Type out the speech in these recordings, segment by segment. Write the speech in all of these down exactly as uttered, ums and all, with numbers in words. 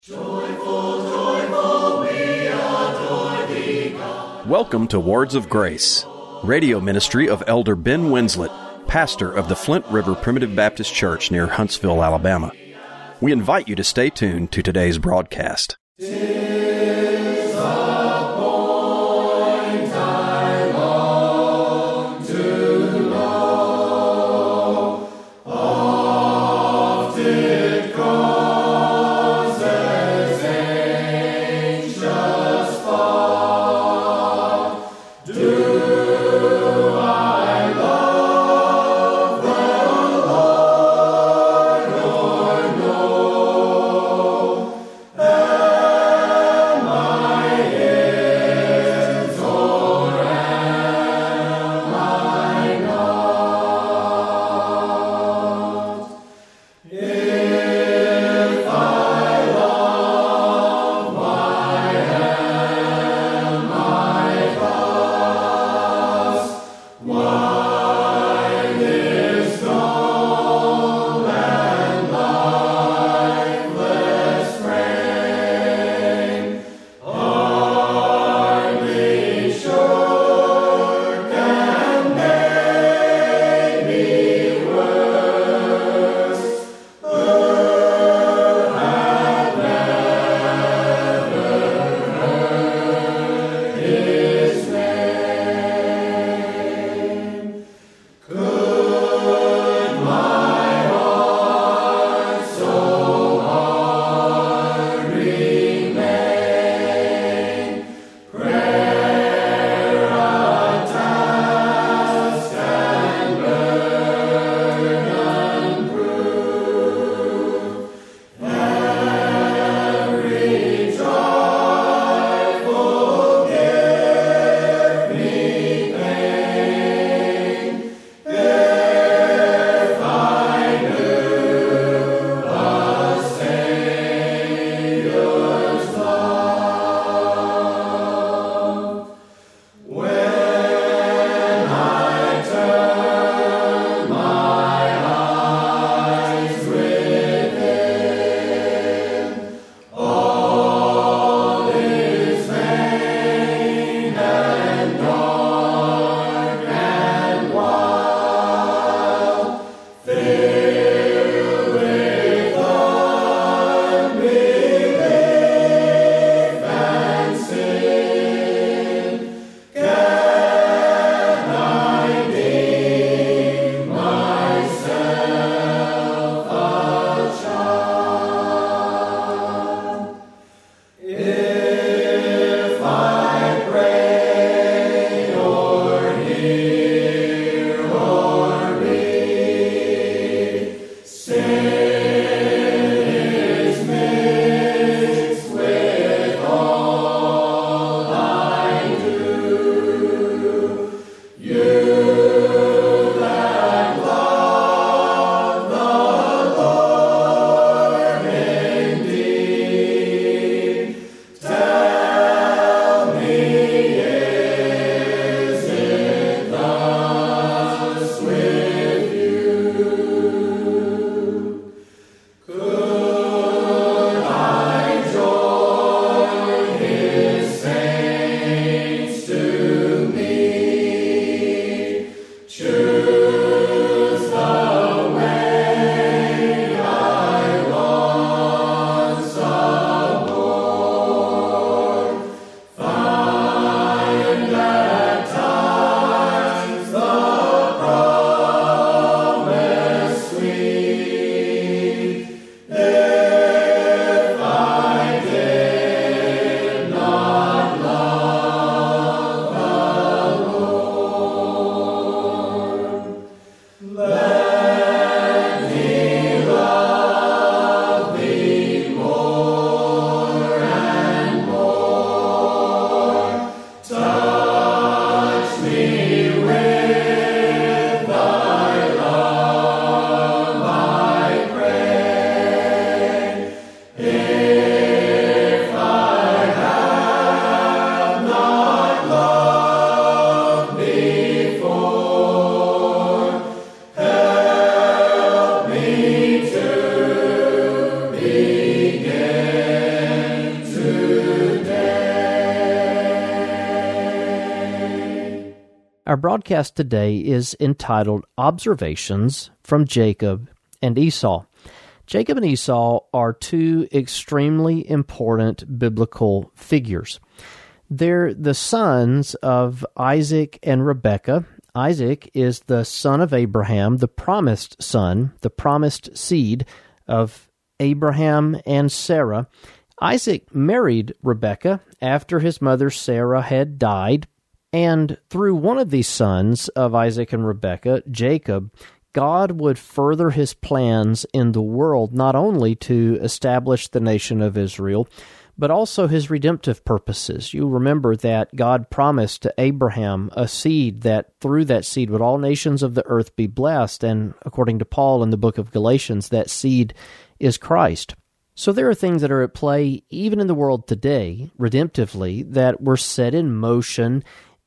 Joyful, joyful, we adore thee, God. Welcome to Words of Grace, radio ministry of Elder Ben Winslet, pastor of the Flint River Primitive Baptist Church near Huntsville, Alabama. We invite you to stay tuned to today's broadcast. Our broadcast today is entitled Observations from Jacob and Esau. Jacob and Esau are two extremely important biblical figures. They're the sons of Isaac and Rebekah. Isaac is the son of Abraham, the promised son, the promised seed of Abraham and Sarah. Isaac married Rebekah after his mother Sarah had died, and through one of these sons of Isaac and Rebekah, Jacob, God would further his plans in the world, not only to establish the nation of Israel, but also his redemptive purposes. You remember that God promised to Abraham a seed, that through that seed would all nations of the earth be blessed, and according to Paul in the book of Galatians, that seed is Christ. So there are things that are at play even in the world today, redemptively, that were set in motion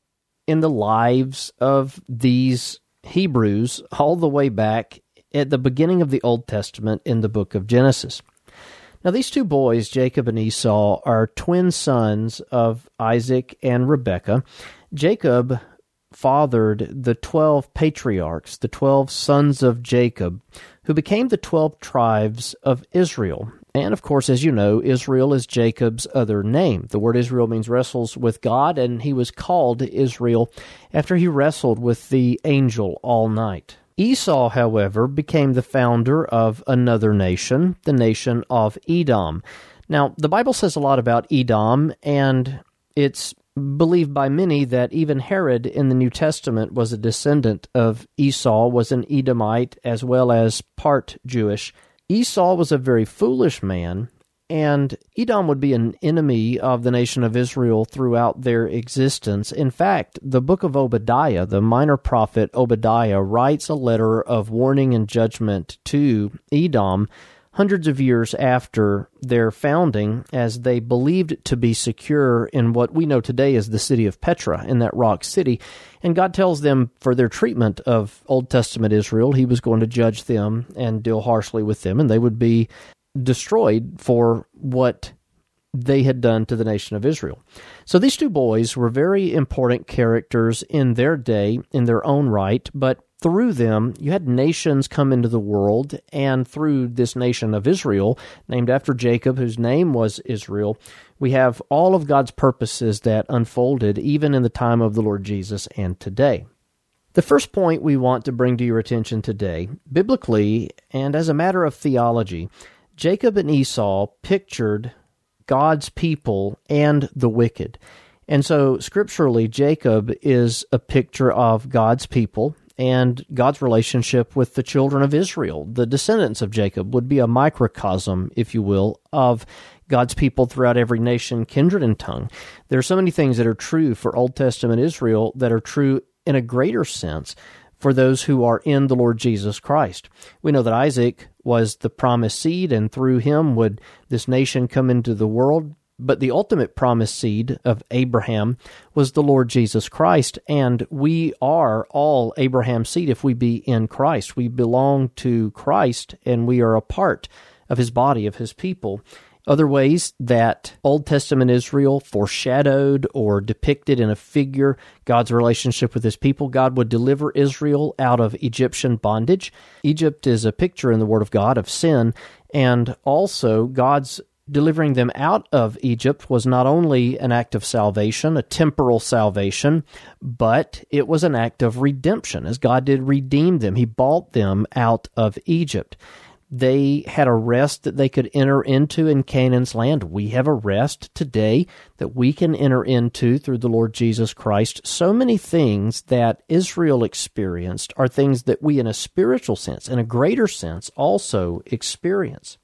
in the lives of these Hebrews all the way back at the beginning of the Old Testament in the book of Genesis. Now, these two boys, Jacob and Esau, are twin sons of Isaac and Rebekah. Jacob fathered the twelve patriarchs, the twelve sons of Jacob, who became the twelve tribes of Israel. And, of course, as you know, Israel is Jacob's other name. The word Israel means wrestles with God, and he was called Israel after he wrestled with the angel all night. Esau, however, became the founder of another nation, the nation of Edom. Now, the Bible says a lot about Edom, and it's believed by many that even Herod in the New Testament was a descendant of Esau, was an Edomite as well as part Jewish. Esau was a very foolish man, and Edom would be an enemy of the nation of Israel throughout their existence. In fact, the book of Obadiah, the minor prophet Obadiah, writes a letter of warning and judgment to Edom hundreds of years after their founding, as they believed to be secure in what we know today as the city of Petra, in that rock city. And God tells them for their treatment of Old Testament Israel, he was going to judge them and deal harshly with them, and they would be destroyed for what they had done to the nation of Israel. So these two boys were very important characters in their day, in their own right, but through them, you had nations come into the world, and through this nation of Israel, named after Jacob, whose name was Israel, we have all of God's purposes that unfolded even in the time of the Lord Jesus and today. The first point we want to bring to your attention today, biblically and as a matter of theology, Jacob and Esau pictured God's people and the wicked. And so, scripturally, Jacob is a picture of God's people and God's relationship with the children of Israel. The descendants of Jacob would be a microcosm, if you will, of God's people throughout every nation, kindred, and tongue. There are so many things that are true for Old Testament Israel that are true in a greater sense for those who are in the Lord Jesus Christ. We know that Isaac was the promised seed, and through him would this nation come into the world. But the ultimate promised seed of Abraham was the Lord Jesus Christ, and we are all Abraham's seed if we be in Christ. We belong to Christ, and we are a part of his body, of his people. Other ways that Old Testament Israel foreshadowed or depicted in a figure God's relationship with his people. God would deliver Israel out of Egyptian bondage. Egypt is a picture in the Word of God of sin, and also God's delivering them out of Egypt was not only an act of salvation, a temporal salvation, but it was an act of redemption, as God did redeem them. He bought them out of Egypt. They had a rest that they could enter into in Canaan's land. We have a rest today that we can enter into through the Lord Jesus Christ. So many things that Israel experienced are things that we, in a spiritual sense, in a greater sense, also experience.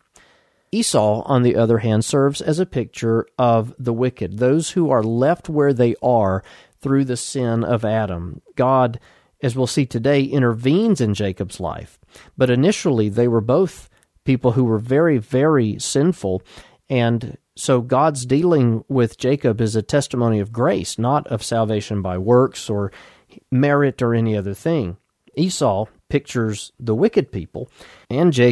Esau, on the other hand, serves as a picture of the wicked, those who are left where they are through the sin of Adam. God, as we'll see today, intervenes in Jacob's life. But initially, they were both people who were very, very sinful, and so God's dealing with Jacob is a testimony of grace, not of salvation by works or merit or any other thing. Esau pictures the wicked people, and Jacob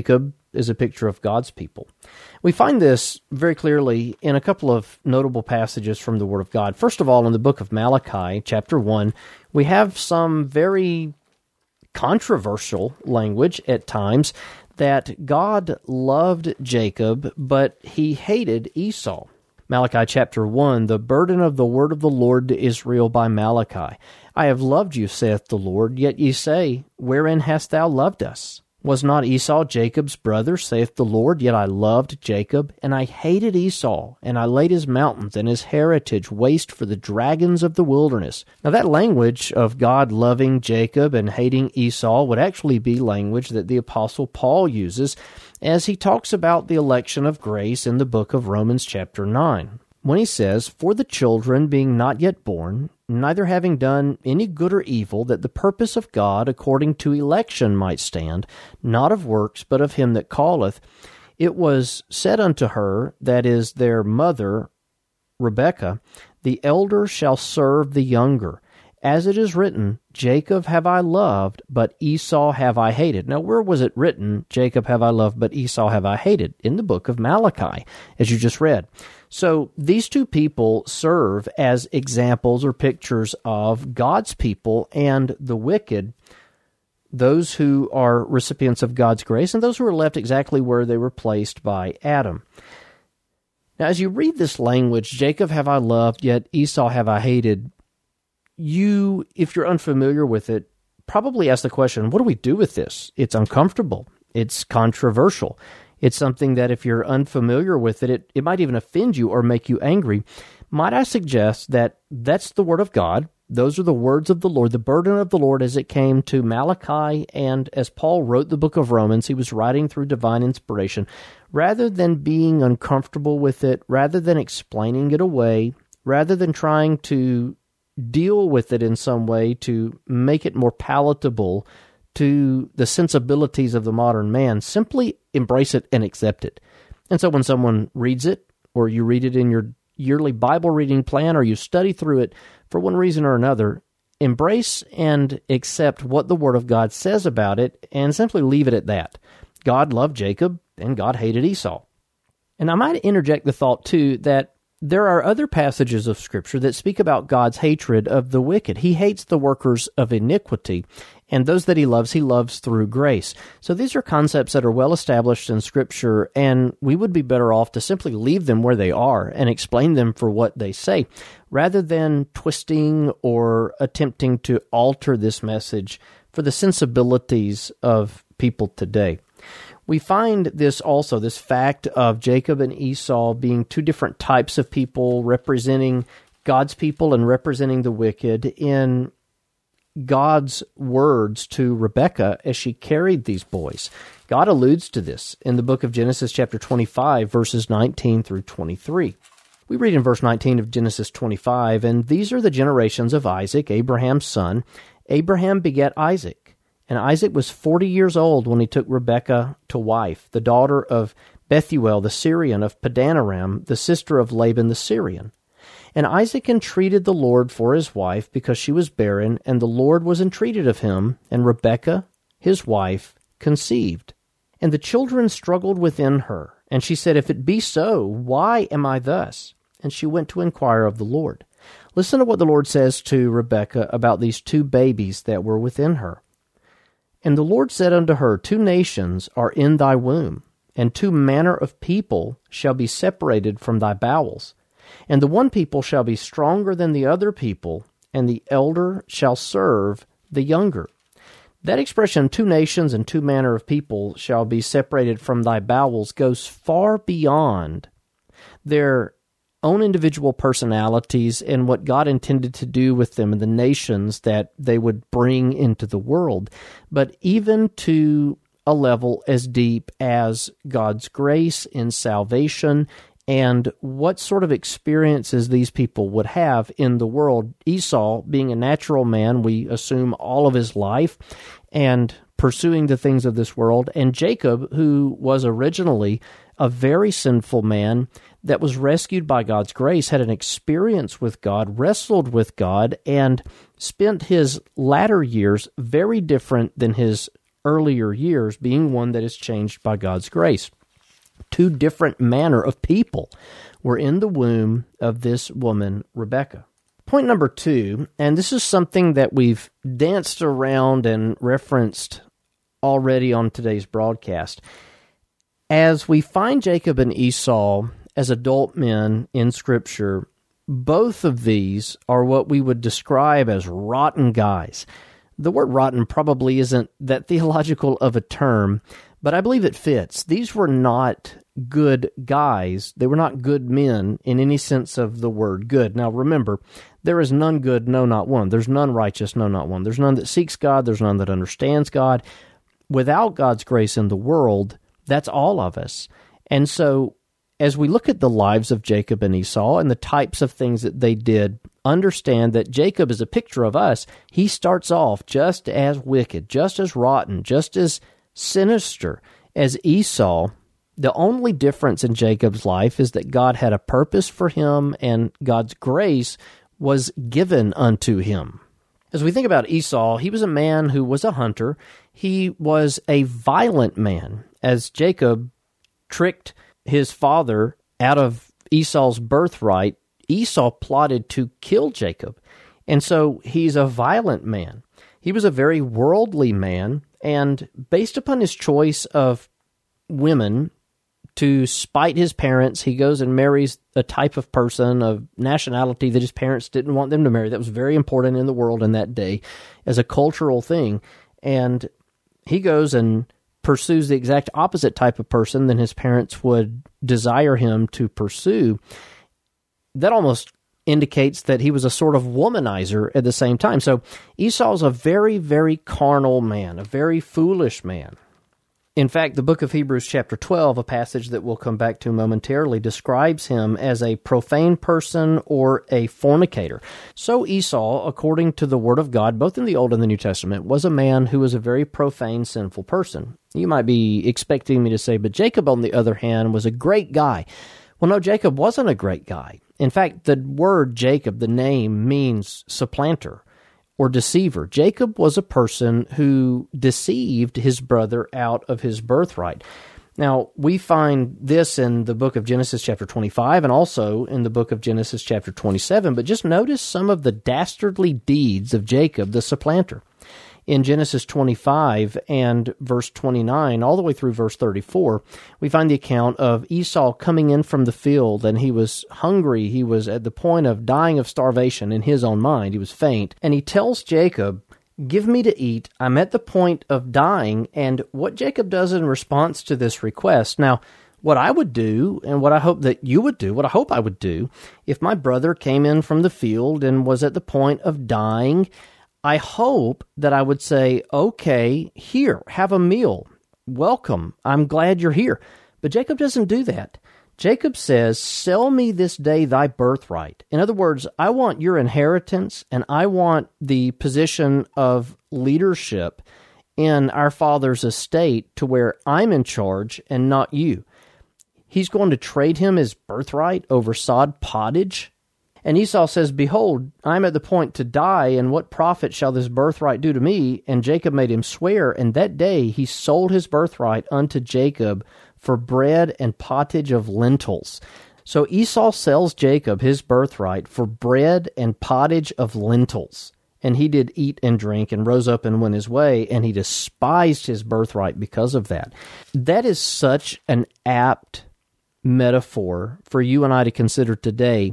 is a picture of God's people. We find this very clearly in a couple of notable passages from the Word of God. First of all, in the book of Malachi, chapter one, we have some very controversial language at times that God loved Jacob, but he hated Esau. Malachi chapter one, the burden of the word of the Lord to Israel by Malachi. I have loved you, saith the Lord, yet ye say, wherein hast thou loved us? Was not Esau Jacob's brother, saith the Lord, yet I loved Jacob, and I hated Esau, and I laid his mountains and his heritage waste for the dragons of the wilderness. Now that language of God loving Jacob and hating Esau would actually be language that the Apostle Paul uses as he talks about the election of grace in the book of Romans chapter nine. When he says, for the children being not yet born, neither having done any good or evil, that the purpose of God according to election might stand, not of works, but of him that calleth, it was said unto her, that is their mother, Rebekah, the elder shall serve the younger. As it is written, Jacob have I loved, but Esau have I hated. Now, where was it written, Jacob have I loved, but Esau have I hated? In the book of Malachi, as you just read. So these two people serve as examples or pictures of God's people and the wicked, those who are recipients of God's grace, and those who are left exactly where they were placed by Adam. Now, as you read this language, Jacob have I loved, yet Esau have I hated, you, if you're unfamiliar with it, probably ask the question, what do we do with this? It's uncomfortable. It's controversial. It's something that if you're unfamiliar with it, it, it might even offend you or make you angry. Might I suggest that that's the Word of God. Those are the words of the Lord, the burden of the Lord as it came to Malachi, and as Paul wrote the book of Romans, he was writing through divine inspiration. Rather than being uncomfortable with it, rather than explaining it away, rather than trying to deal with it in some way to make it more palatable to the sensibilities of the modern man, simply embrace it and accept it. And so when someone reads it, or you read it in your yearly Bible reading plan, or you study through it for one reason or another, embrace and accept what the Word of God says about it, and simply leave it at that. God loved Jacob, and God hated Esau. And I might interject the thought, too, that there are other passages of Scripture that speak about God's hatred of the wicked. He hates the workers of iniquity, and those that he loves, he loves through grace. So these are concepts that are well established in Scripture, and we would be better off to simply leave them where they are and explain them for what they say, rather than twisting or attempting to alter this message for the sensibilities of people today. We find this also, this fact of Jacob and Esau being two different types of people, representing God's people and representing the wicked, in God's words to Rebekah as she carried these boys. God alludes to this in the book of Genesis chapter twenty-five, verses nineteen through twenty-three. We read in verse nineteen of Genesis twenty-five, and these are the generations of Isaac, Abraham's son. Abraham begat Isaac. And Isaac was forty years old when he took Rebekah to wife, the daughter of Bethuel the Syrian, of Padanaram, the sister of Laban the Syrian. And Isaac entreated the Lord for his wife, because she was barren, and the Lord was entreated of him, and Rebekah, his wife, conceived. And the children struggled within her, and she said, If it be so, why am I thus? And she went to inquire of the Lord. Listen to what the Lord says to Rebekah about these two babies that were within her. And the Lord said unto her, Two nations are in thy womb, and two manner of people shall be separated from thy bowels. And the one people shall be stronger than the other people, and the elder shall serve the younger. That expression, two nations and two manner of people shall be separated from thy bowels, goes far beyond their own individual personalities and what God intended to do with them and the nations that they would bring into the world, but even to a level as deep as God's grace in salvation and what sort of experiences these people would have in the world. Esau, being a natural man, we assume all of his life, and pursuing the things of this world, and Jacob, who was originally a very sinful man that was rescued by God's grace, had an experience with God, wrestled with God, and spent his latter years very different than his earlier years being one that is changed by God's grace. Two different manner of people were in the womb of this woman, Rebekah. Point number two, and this is something that we've danced around and referenced already on today's broadcast. As we find Jacob and Esau as adult men in Scripture, both of these are what we would describe as rotten guys. The word rotten probably isn't that theological of a term, but I believe it fits. These were not good guys. They were not good men in any sense of the word good. Now remember, there is none good, no, not one. There's none righteous, no, not one. There's none that seeks God. There's none that understands God. Without God's grace in the world, that's all of us. And so as we look at the lives of Jacob and Esau and the types of things that they did, understand that Jacob is a picture of us. He starts off just as wicked, just as rotten, just as sinister as Esau. The only difference in Jacob's life is that God had a purpose for him and God's grace was given unto him. As we think about Esau, he was a man who was a hunter. He was a violent man. As Jacob tricked his father out of Esau's birthright, Esau plotted to kill Jacob. And so he's a violent man. He was a very worldly man, and based upon his choice of women to spite his parents, he goes and marries a type of person of nationality that his parents didn't want them to marry. That was very important in the world in that day as a cultural thing. And he goes and pursues the exact opposite type of person than his parents would desire him to pursue. That almost indicates that he was a sort of womanizer at the same time. So Esau's a very, very carnal man, a very foolish man. In fact, the book of Hebrews chapter twelve, a passage that we'll come back to momentarily, describes him as a profane person or a fornicator. So Esau, according to the Word of God, both in the Old and the New Testament, was a man who was a very profane, sinful person. You might be expecting me to say, but Jacob, on the other hand, was a great guy. Well, no, Jacob wasn't a great guy. In fact, the word Jacob, the name, means supplanter or deceiver. Jacob was a person who deceived his brother out of his birthright. Now, we find this in the book of Genesis chapter twenty-five and also in the book of Genesis chapter twenty-seven, but just notice some of the dastardly deeds of Jacob, the supplanter. In Genesis twenty-five and verse twenty-nine, all the way through verse thirty-four, we find the account of Esau coming in from the field, and he was hungry. He was at the point of dying of starvation in his own mind. He was faint. And he tells Jacob, "Give me to eat. I'm at the point of dying." And what Jacob does in response to this request, now, what I would do, and what I hope that you would do, what I hope I would do, if my brother came in from the field and was at the point of dying, I hope that I would say, okay, here, have a meal. Welcome. I'm glad you're here. But Jacob doesn't do that. Jacob says, sell me this day thy birthright. In other words, I want your inheritance, and I want the position of leadership in our father's estate to where I'm in charge and not you. He's going to trade him his birthright over sod pottage. And Esau says, behold, I am at the point to die, and what profit shall this birthright do to me? And Jacob made him swear, and that day he sold his birthright unto Jacob for bread and pottage of lentils. So Esau sells Jacob his birthright for bread and pottage of lentils. And he did eat and drink and rose up and went his way, and he despised his birthright because of that. That is such an apt metaphor for you and I to consider today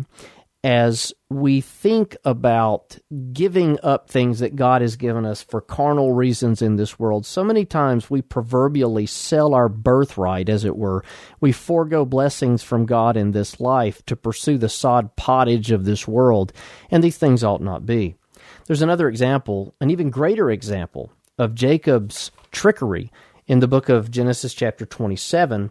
as we think about giving up things that God has given us for carnal reasons in this world. So many times we proverbially sell our birthright, as it were. We forego blessings from God in this life to pursue the sod pottage of this world, and these things ought not be. There's another example, an even greater example, of Jacob's trickery in the book of Genesis chapter twenty-seven.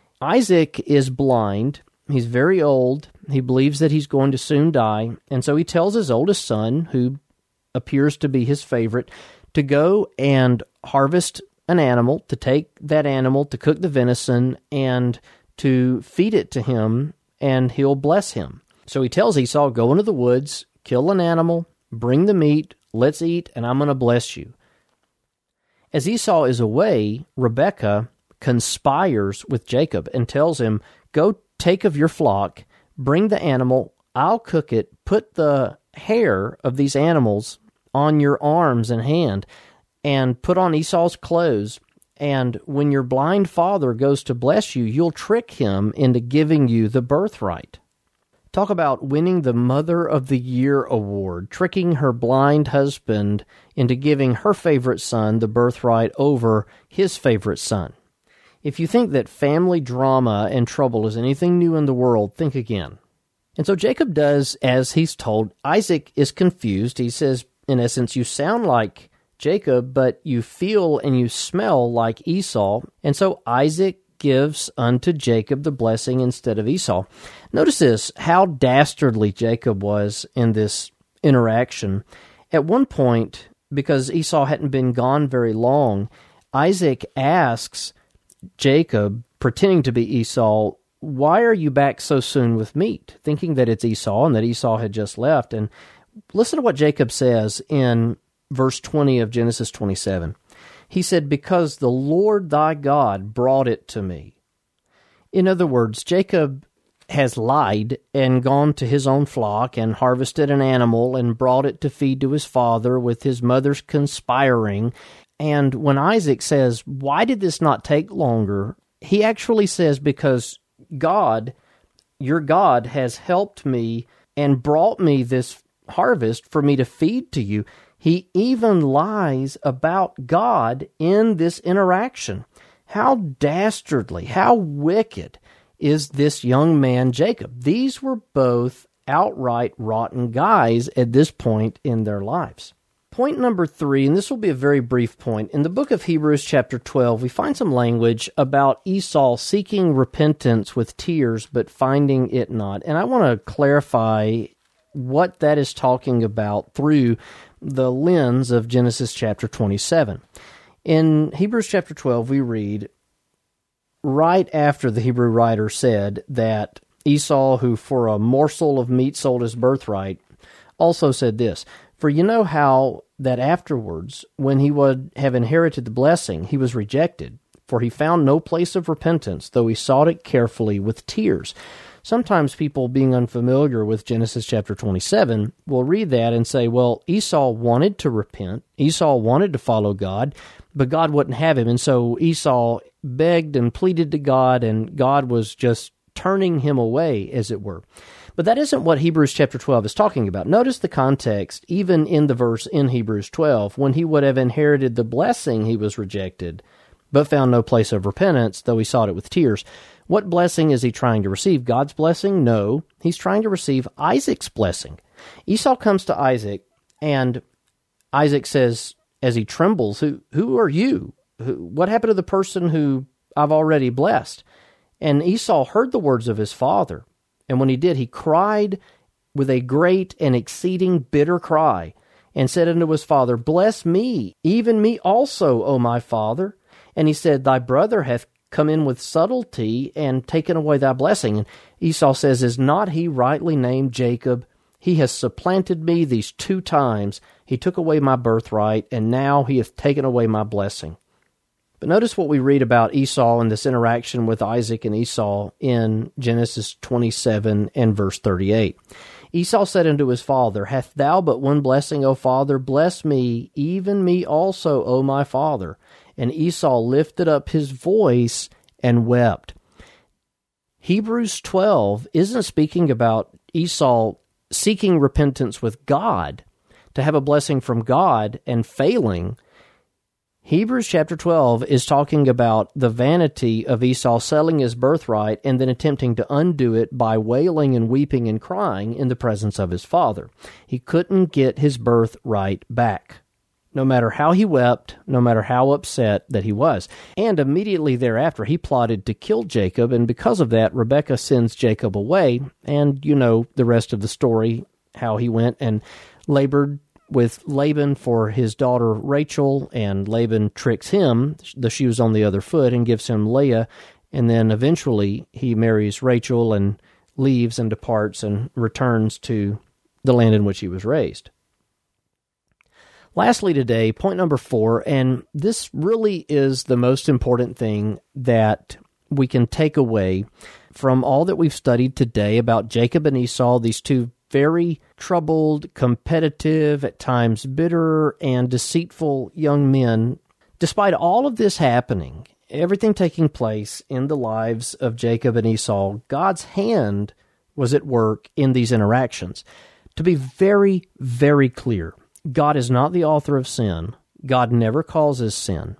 Isaac is blind. He's very old. He believes that he's going to soon die, and so he tells his oldest son, who appears to be his favorite, to go and harvest an animal, to take that animal, to cook the venison, and to feed it to him, and he'll bless him. So he tells Esau, go into the woods, kill an animal, bring the meat, let's eat, and I'm going to bless you. As Esau is away, Rebekah conspires with Jacob and tells him, go take of your flock, bring the animal, I'll cook it, put the hair of these animals on your arms and hand, and put on Esau's clothes, and when your blind father goes to bless you, you'll trick him into giving you the birthright. Talk about winning the Mother of the Year award, tricking her blind husband into giving her favorite son the birthright over his favorite son. If you think that family drama and trouble is anything new in the world, think again. And so Jacob does as he's told. Isaac is confused. He says, in essence, you sound like Jacob, but you feel and you smell like Esau. And so Isaac gives unto Jacob the blessing instead of Esau. Notice this, how dastardly Jacob was in this interaction. At one point, because Esau hadn't been gone very long, Isaac asks Jacob, pretending to be Esau, why are you back so soon with meat? Thinking that it's Esau and that Esau had just left. And listen to what Jacob says in verse twenty of Genesis twenty-seven. He said, because the Lord thy God brought it to me. In other words, Jacob has lied and gone to his own flock and harvested an animal and brought it to feed to his father with his mother's conspiring. And when Isaac says, why did this not take longer? He actually says, because God, your God, has helped me and brought me this harvest for me to feed to you. He even lies about God in this interaction. How dastardly, how wicked is this young man Jacob? These were both outright rotten guys at this point in their lives. Point number three, and this will be a very brief point. In the book of Hebrews chapter twelve, we find some language about Esau seeking repentance with tears, but finding it not. And I want to clarify what that is talking about through the lens of Genesis chapter twenty-seven. In Hebrews chapter twelve, we read, right after the Hebrew writer said that Esau, who for a morsel of meat sold his birthright, also said this, for you know how that afterwards, when he would have inherited the blessing, he was rejected, for he found no place of repentance, though he sought it carefully with tears. Sometimes people, being unfamiliar with Genesis chapter twenty-seven, will read that and say, well, Esau wanted to repent, Esau wanted to follow God, but God wouldn't have him, and so Esau begged and pleaded to God, and God was just turning him away, as it were. But that isn't what Hebrews chapter twelve is talking about. Notice the context, even in the verse in Hebrews twelve, when he would have inherited the blessing, he was rejected, but found no place of repentance, though he sought it with tears. What blessing is he trying to receive? God's blessing? No. He's trying to receive Isaac's blessing. Esau comes to Isaac, and Isaac says, as he trembles, Who who are you? Who, what happened to the person who I've already blessed? And Esau heard the words of his father, and when he did, he cried with a great and exceeding bitter cry, and said unto his father, bless me, even me also, O my father. And he said, thy brother hath come in with subtlety and taken away thy blessing. And Esau says, is not he rightly named Jacob? He has supplanted me these two times. He took away my birthright, and now he hath taken away my blessing. But notice what we read about Esau and this interaction with Isaac and Esau in Genesis twenty-seven and verse thirty-eight. Esau said unto his father, hath thou but one blessing, O father? Bless me, even me also, O my father. And Esau lifted up his voice and wept. Hebrews twelve isn't speaking about Esau seeking repentance with God, to have a blessing from God and failing. Hebrews chapter twelve is talking about the vanity of Esau selling his birthright and then attempting to undo it by wailing and weeping and crying in the presence of his father. He couldn't get his birthright back, no matter how he wept, no matter how upset that he was. And immediately thereafter, he plotted to kill Jacob, and because of that, Rebekah sends Jacob away, and you know the rest of the story, how he went and labored with Laban for his daughter Rachel, and Laban tricks him, the shoes on the other foot, and gives him Leah, and then eventually he marries Rachel and leaves and departs and returns to the land in which he was raised. Lastly today, point number four, and this really is the most important thing that we can take away from all that we've studied today about Jacob and Esau, these two very troubled, competitive, at times bitter, and deceitful young men. Despite all of this happening, everything taking place in the lives of Jacob and Esau, God's hand was at work in these interactions. To be very, very clear, God is not the author of sin. God never causes sin.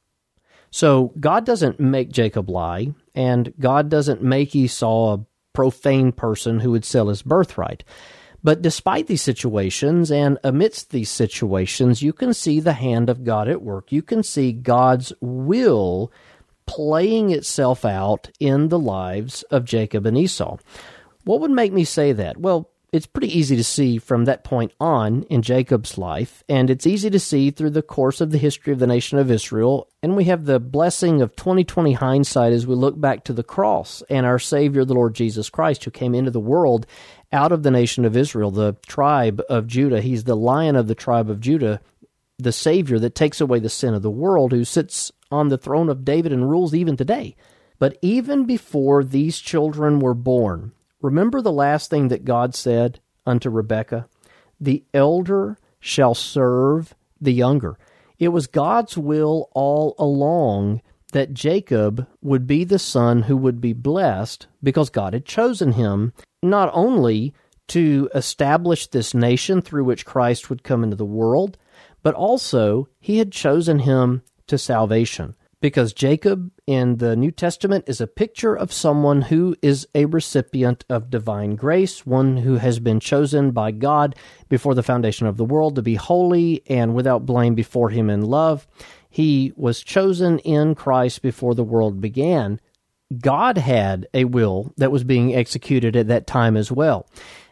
So God doesn't make Jacob lie, and God doesn't make Esau a profane person who would sell his birthright. But despite these situations, and amidst these situations, you can see the hand of God at work. You can see God's will playing itself out in the lives of Jacob and Esau. What would make me say that? Well, it's pretty easy to see from that point on in Jacob's life, and it's easy to see through the course of the history of the nation of Israel, and we have the blessing of twenty twenty hindsight as we look back to the cross and our Savior, the Lord Jesus Christ, who came into the world out of the nation of Israel, the tribe of Judah. He's the Lion of the tribe of Judah, the Savior that takes away the sin of the world, who sits on the throne of David and rules even today. But even before these children were born, remember the last thing that God said unto Rebekah? The elder shall serve the younger. It was God's will all along that Jacob would be the son who would be blessed because God had chosen him not only to establish this nation through which Christ would come into the world, but also he had chosen him to salvation. Because Jacob in the New Testament is a picture of someone who is a recipient of divine grace, one who has been chosen by God before the foundation of the world to be holy and without blame before him in love. He was chosen in Christ before the world began. God had a will that was being executed at that time as well.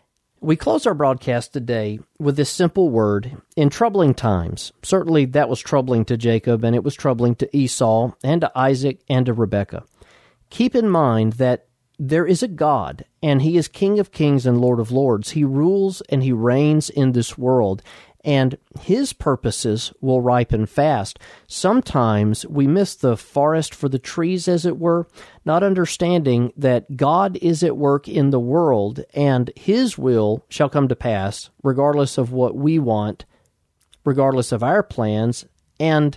We close our broadcast today with this simple word, in troubling times. Certainly that was troubling to Jacob, and it was troubling to Esau, and to Isaac, and to Rebekah. Keep in mind that there is a God, and He is King of kings and Lord of lords. He rules and He reigns in this world, and His purposes will ripen fast. Sometimes we miss the forest for the trees, as it were, not understanding that God is at work in the world, and His will shall come to pass, regardless of what we want, regardless of our plans, and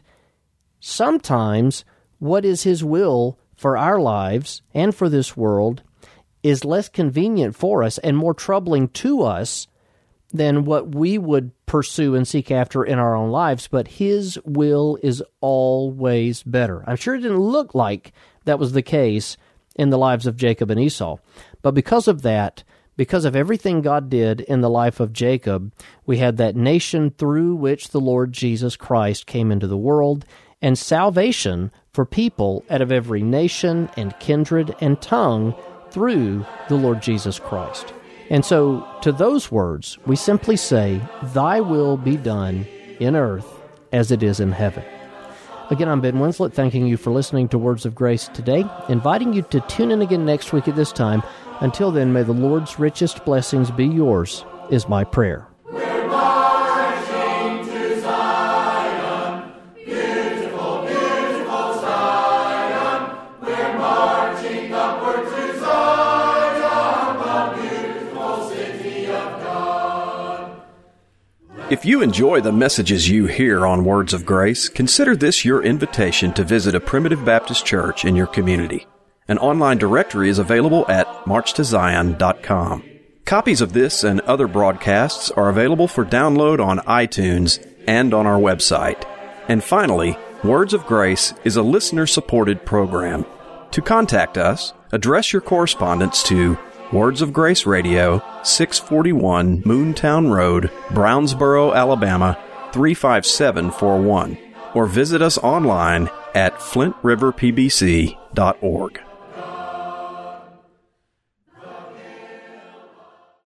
sometimes what is His will for our lives and for this world is less convenient for us and more troubling to us than what we would pursue and seek after in our own lives, but His will is always better. I'm sure it didn't look like that was the case in the lives of Jacob and Esau, but because of that, because of everything God did in the life of Jacob, we had that nation through which the Lord Jesus Christ came into the world, and salvation for people out of every nation and kindred and tongue through the Lord Jesus Christ. And so, to those words, we simply say, Thy will be done in earth as it is in heaven. Again, I'm Ben Winslet, thanking you for listening to Words of Grace today, inviting you to tune in again next week at this time. Until then, may the Lord's richest blessings be yours, is my prayer. We're marching to Zion, beautiful, beautiful Zion. We're marching upward to Zion, the beautiful city of God. If you enjoy the messages you hear on Words of Grace, consider this your invitation to visit a Primitive Baptist church in your community. An online directory is available at march to zion dot com. Copies of this and other broadcasts are available for download on iTunes and on our website. And finally, Words of Grace is a listener-supported program. To contact us, address your correspondence to Words of Grace Radio, six forty-one Moontown Road, Brownsboro, Alabama, three five seven four one, or visit us online at flint river p b c dot org.